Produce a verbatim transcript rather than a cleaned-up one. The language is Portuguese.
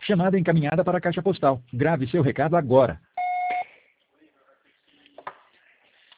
Chamada encaminhada para a caixa postal. Grave seu recado agora.